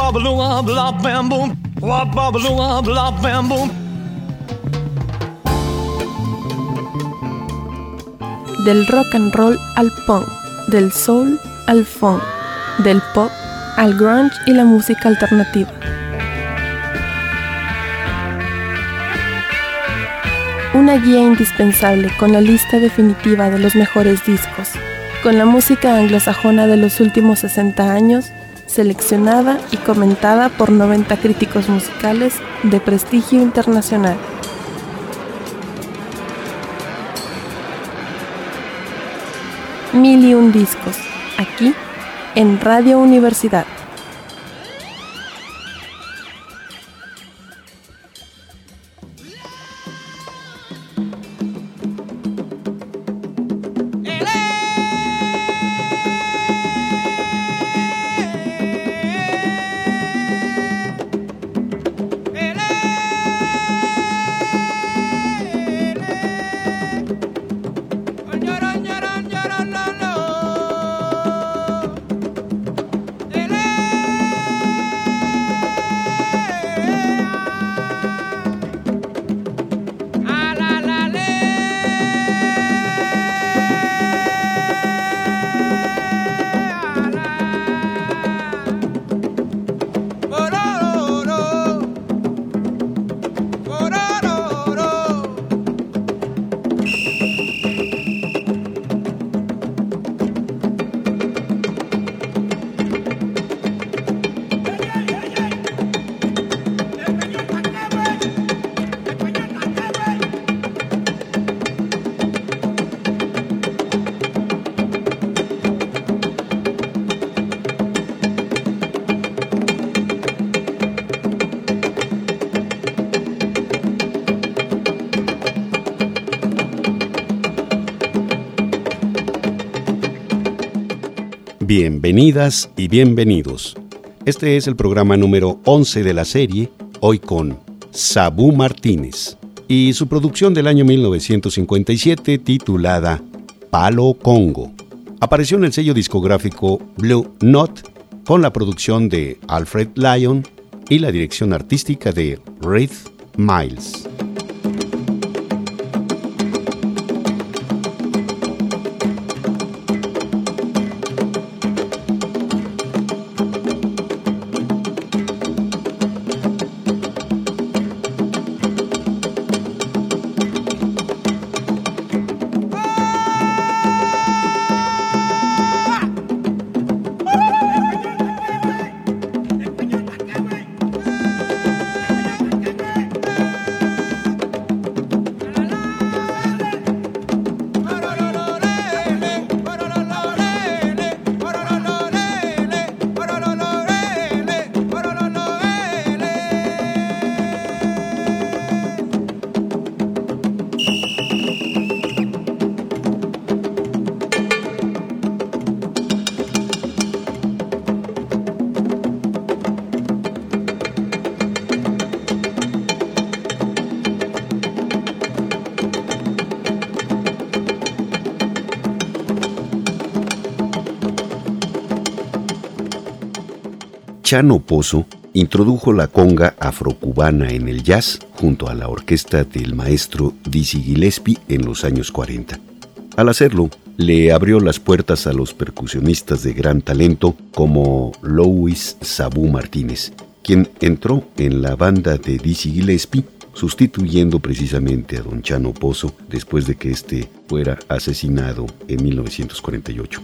Wop-a-baloo, blah, bam, boom. Wop-a-baloo, blah, bam, boom. Del rock and roll al punk, del soul al funk, del pop al grunge y la música alternativa. Una guía indispensable con la lista definitiva de los mejores discos, con la música anglosajona de los últimos 60 años, seleccionada y comentada por 90 críticos musicales de prestigio internacional. Mil y un discos, aquí en Radio Universidad. Bienvenidas y bienvenidos. Este es el programa número 11 de la serie, hoy con Sabú Martínez y su producción del año 1957 titulada Palo Congo. Apareció en el sello discográfico Blue Note con la producción de Alfred Lyon y la dirección artística de Reith Miles. Chano Pozo introdujo la conga afrocubana en el jazz junto a la orquesta del maestro Dizzy Gillespie en los años 40. Al hacerlo, le abrió las puertas a los percusionistas de gran talento como Louis Sabú Martínez, quien entró en la banda de Dizzy Gillespie, sustituyendo precisamente a don Chano Pozo después de que éste fuera asesinado en 1948.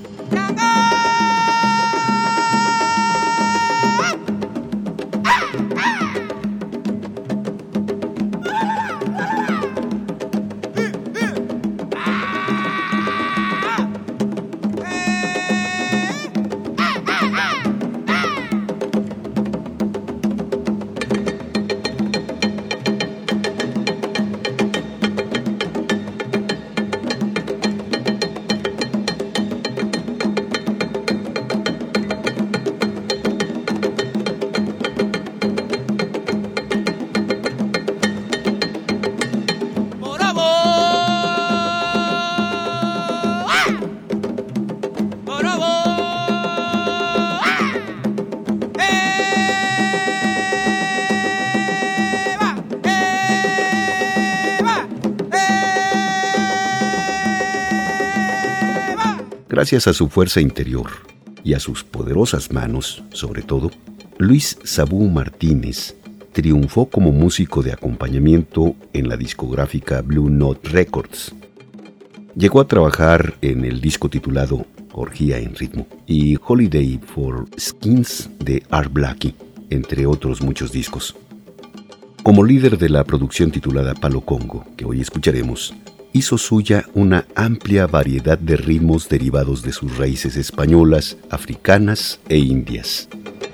Gracias a su fuerza interior y a sus poderosas manos, sobre todo, Luis Sabú Martínez triunfó como músico de acompañamiento en la discográfica Blue Note Records. Llegó a trabajar en el disco titulado Orgía en Ritmo y Holiday for Skins de Art Blakey, entre otros muchos discos. Como líder de la producción titulada Palo Congo, que hoy escucharemos, hizo suya una amplia variedad de ritmos derivados de sus raíces españolas, africanas e indias.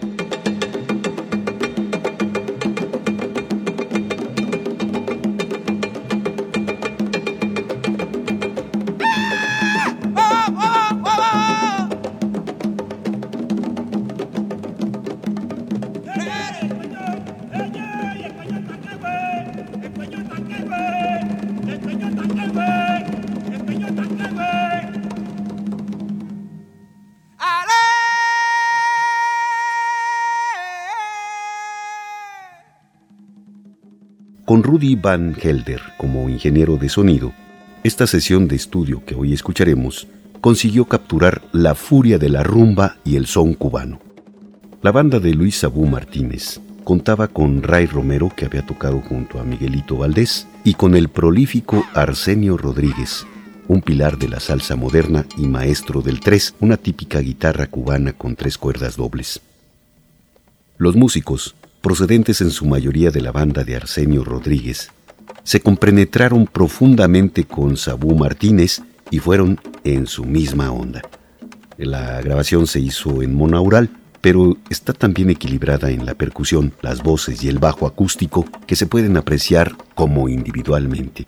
Con Rudy Van Gelder como ingeniero de sonido, esta sesión de estudio que hoy escucharemos consiguió capturar la furia de la rumba y el son cubano. La banda de Luis Sabú Martínez contaba con Ray Romero, que había tocado junto a Miguelito Valdés, y con el prolífico Arsenio Rodríguez, un pilar de la salsa moderna y maestro del tres, una típica guitarra cubana con 3 cuerdas dobles. Los músicos, procedentes en su mayoría de la banda de Arsenio Rodríguez, se compenetraron profundamente con Sabú Martínez y fueron en su misma onda. La grabación se hizo en monaural, pero está también equilibrada en la percusión, las voces y el bajo acústico que se pueden apreciar como individualmente.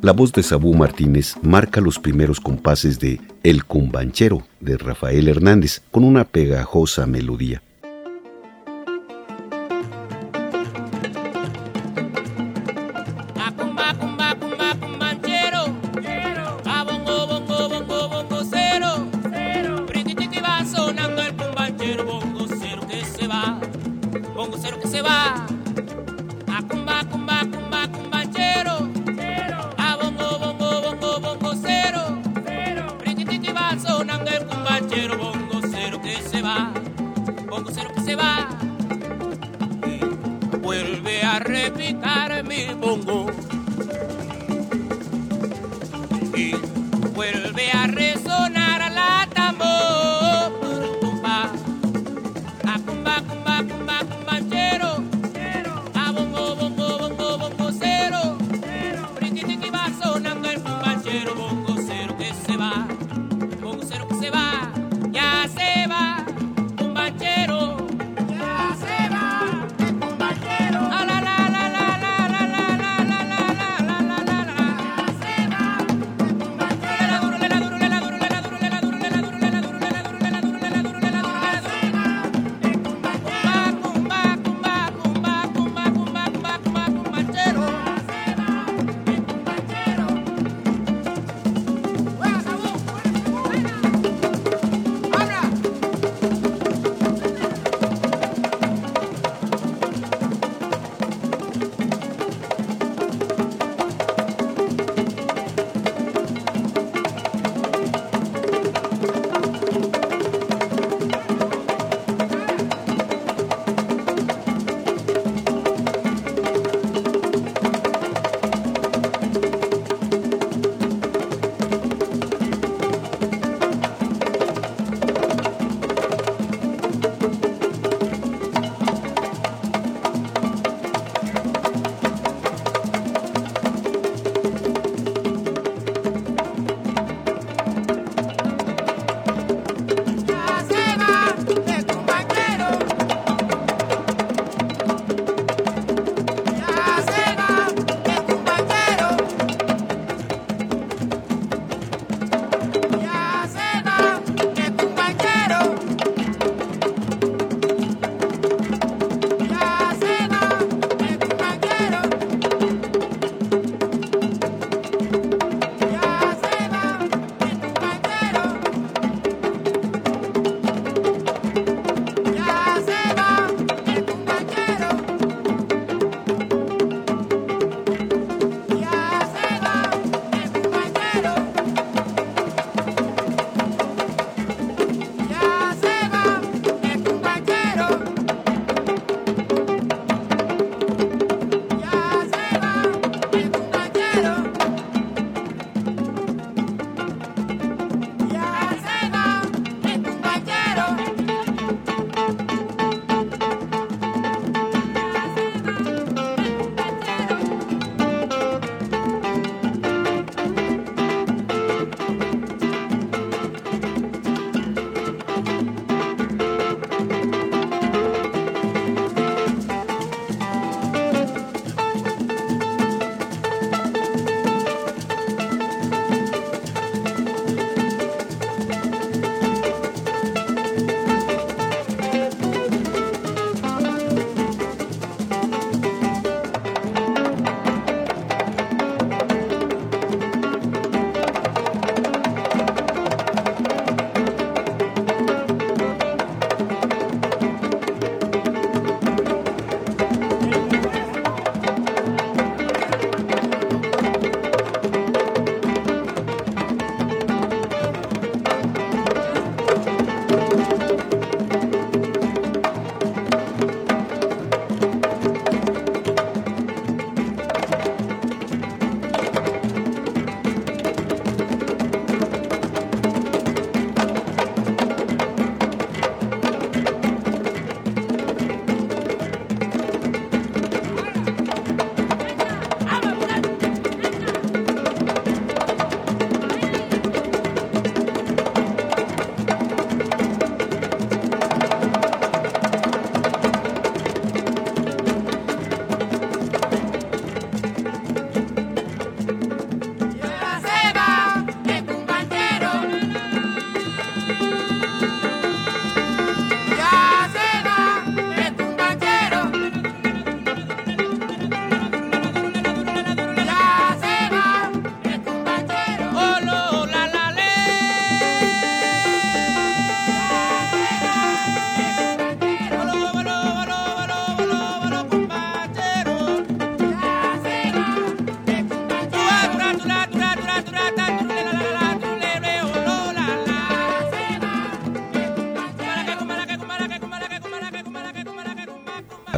La voz de Sabú Martínez marca los primeros compases de El Cumbanchero de Rafael Hernández con una pegajosa melodía. Repicar mi bongo y vuelve a resonar la tambor, cumba, a cumba, cumba, cumba, cumbanchero, a bongo, bongo, bongo, bongo cero, riquitiqui va sonando el cumbanchero, bongo cero que se va, bongo cero que se va, ya se va, cumbanchero. Ya se va, cumbanchero. A la la la la la la la la la la.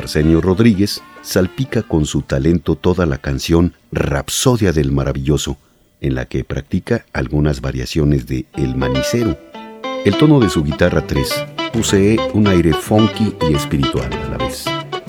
Arsenio Rodríguez salpica con su talento toda la canción Rapsodia del Maravilloso, en la que practica algunas variaciones de El Manicero. El tono de su guitarra 3 posee un aire funky y espiritual a la vez.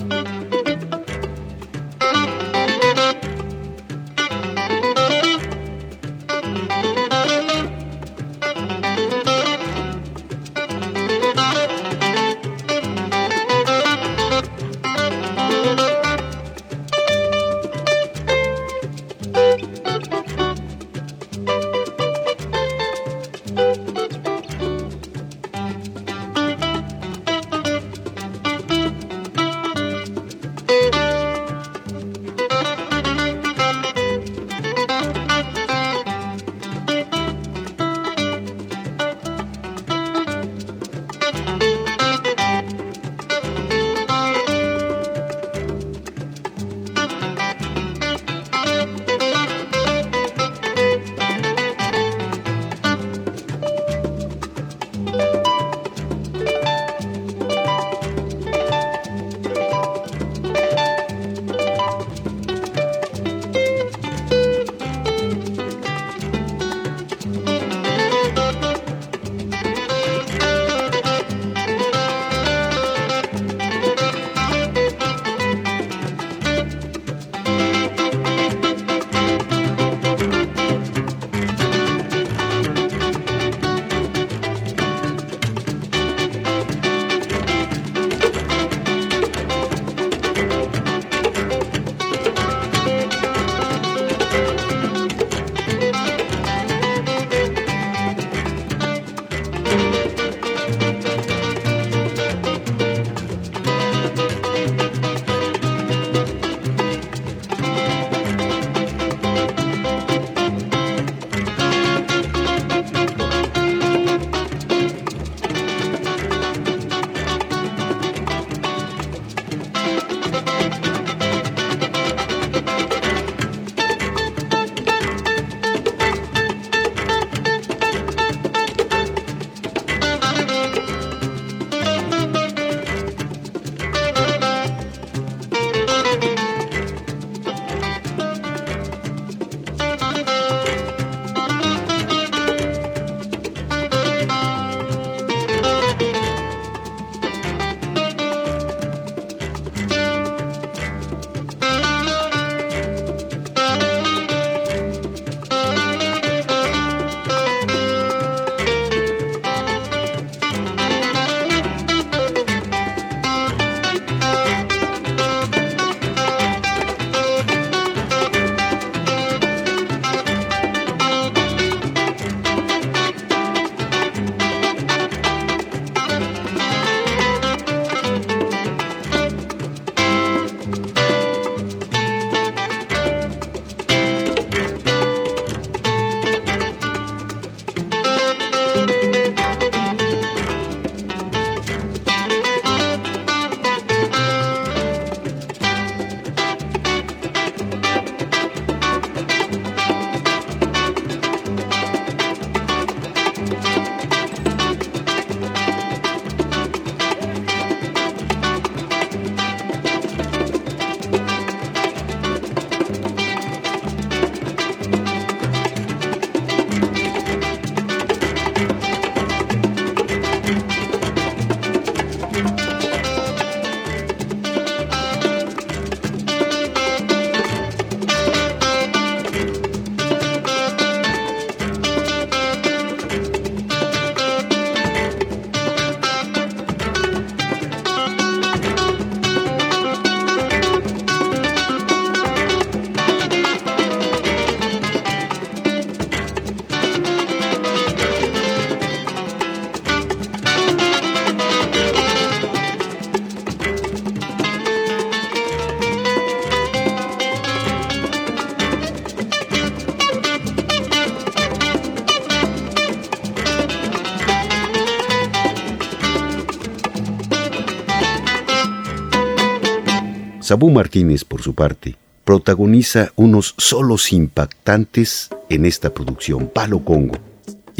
Sabú Martínez, por su parte, protagoniza unos solos impactantes en esta producción, Palo Congo,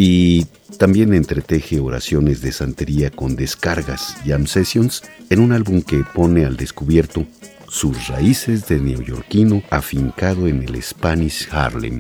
y también entreteje oraciones de santería con descargas, jam sessions, en un álbum que pone al descubierto sus raíces de neoyorquino afincado en el Spanish Harlem.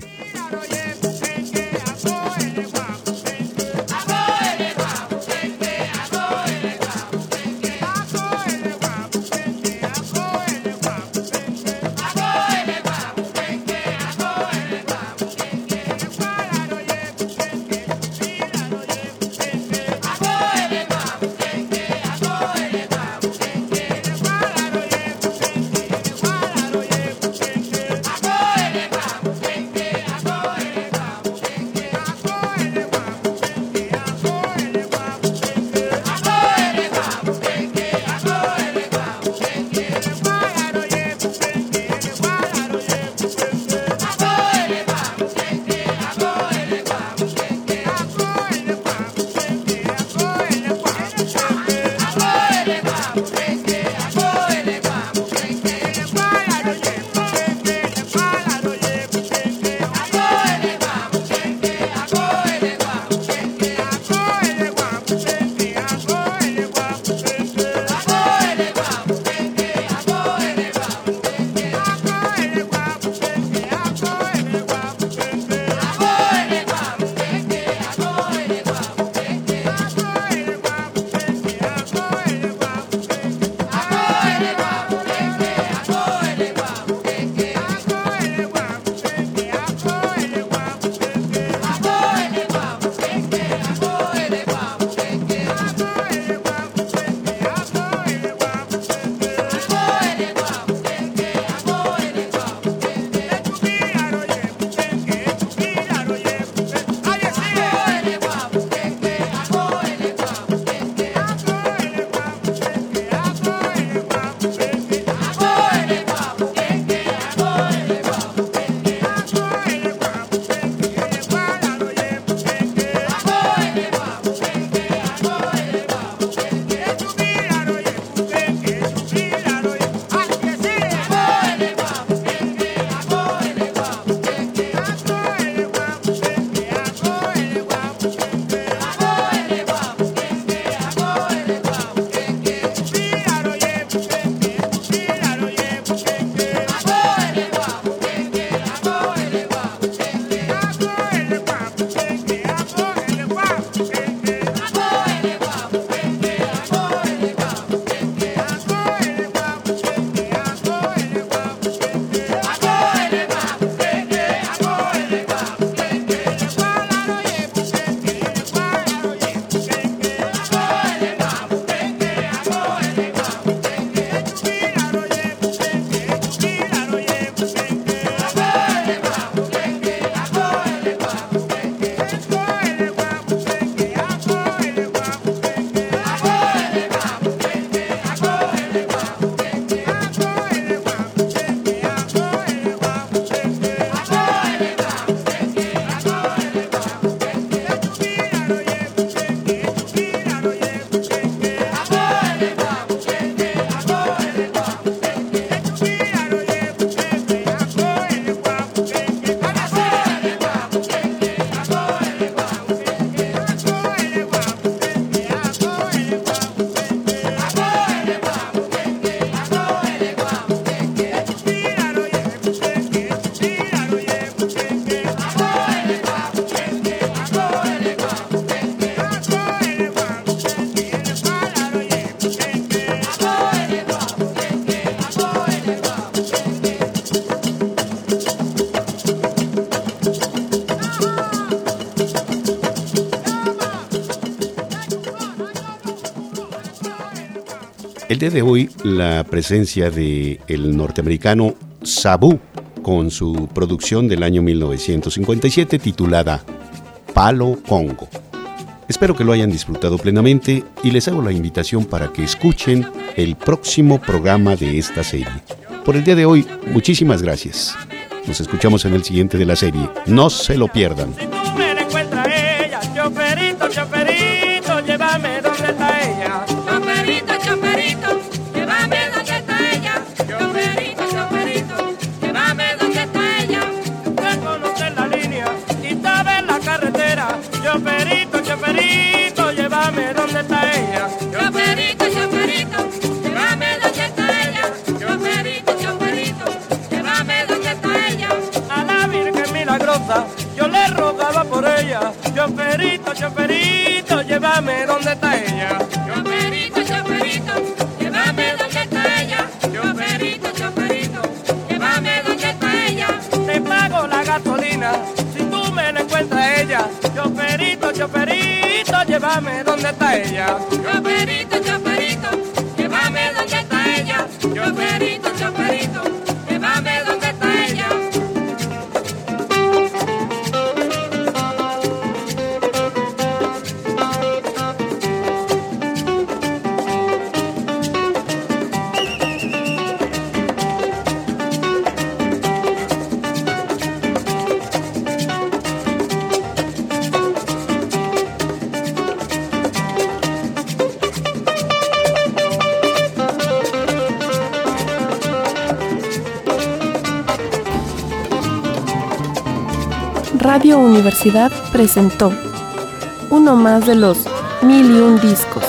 El día de hoy, la presencia de el norteamericano Sabu con su producción del año 1957 titulada Palo Congo. Espero que lo hayan disfrutado plenamente y les hago la invitación para que escuchen el próximo programa de esta serie. Por el día de hoy, muchísimas gracias. Nos escuchamos en el siguiente de la serie. No se lo pierdan. Si tú me la encuentras a ella, choferito, choferito, llévame donde está ella. Choferito, choferito, llévame donde está ella. Choferito, choferito, llévame donde está ella. Tengo conocer la línea y saber la carretera. Choferito. ella. Choferito, choferito, llévame donde está ella. Choferito, choferito, llévame donde está ella. Choferito, choferito, llévame donde está ella. Te pago la gasolina si tú me la encuentras a ella. Choferito, choferito, llévame donde está ella. Choferito, choferito, llévame donde está ella. Choferito, choferito, llévame donde está ella. Radio Universidad presentó uno más de los 1001 discos.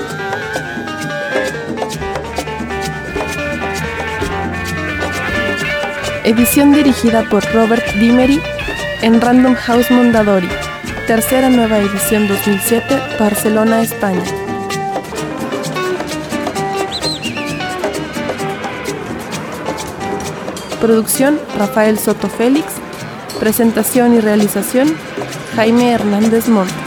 Edición dirigida por Robert Dimery en Random House Mondadori. Tercera nueva edición 2007, Barcelona, España. Producción Rafael Soto Félix. Presentación y realización Jaime Hernández Montt.